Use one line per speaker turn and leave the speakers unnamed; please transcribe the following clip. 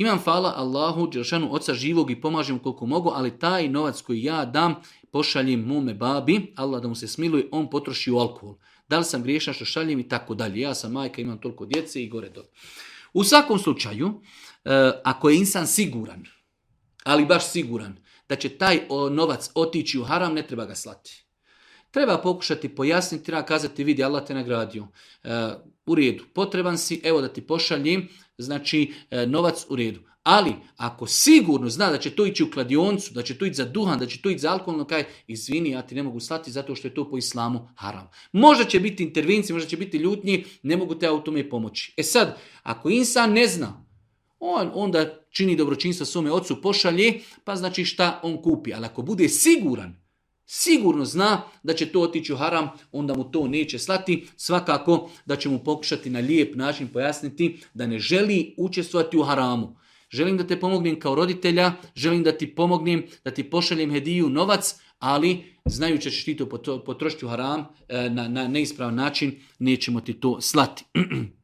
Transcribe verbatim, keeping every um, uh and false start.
Imam hvala Allahu, Đelšanu, oca živog i pomažem koliko mogu, ali taj novac koji ja dam, pošaljem mome babi, Allah da mu se smiluje, on potroši u alkohol. Da li sam griješan što šaljem i tako dalje. Ja sam majka, imam toliko djece i gore dole. U svakom slučaju, ako je insan siguran, ali baš siguran, da će taj novac otići u haram, ne treba ga slati. Treba pokušati pojasniti, treba kazati, vidi, Allah te nagradio. U redu, potreban si, evo da ti pošaljem, znači novac u redu. Ali, ako sigurno zna da će to ići u kladioncu, da će to ići za duhan, da će to ići za alkoholno, kaj, izvini, ja ti ne mogu slati zato što je to po islamu haram. Možda će biti intervencije, možda će biti ljutnji, ne mogu te u tome pomoći. E sad, ako insan ne zna, on onda čini dobročinstvo svome ocu, pošalje, pa znači šta on kupi. Ali ako bude siguran, sigurno zna da će to otići u haram, onda mu to neće slati. Svakako da će mu pokušati na lijep način pojasniti da ne želi učestvovati u haramu. Želim da te pomognem kao roditelja, želim da ti pomognem, da ti pošaljem hediju, novac, ali znajući da ćeš ti to potrošiti u haram na, na neispravan način, nećemo ti to slati.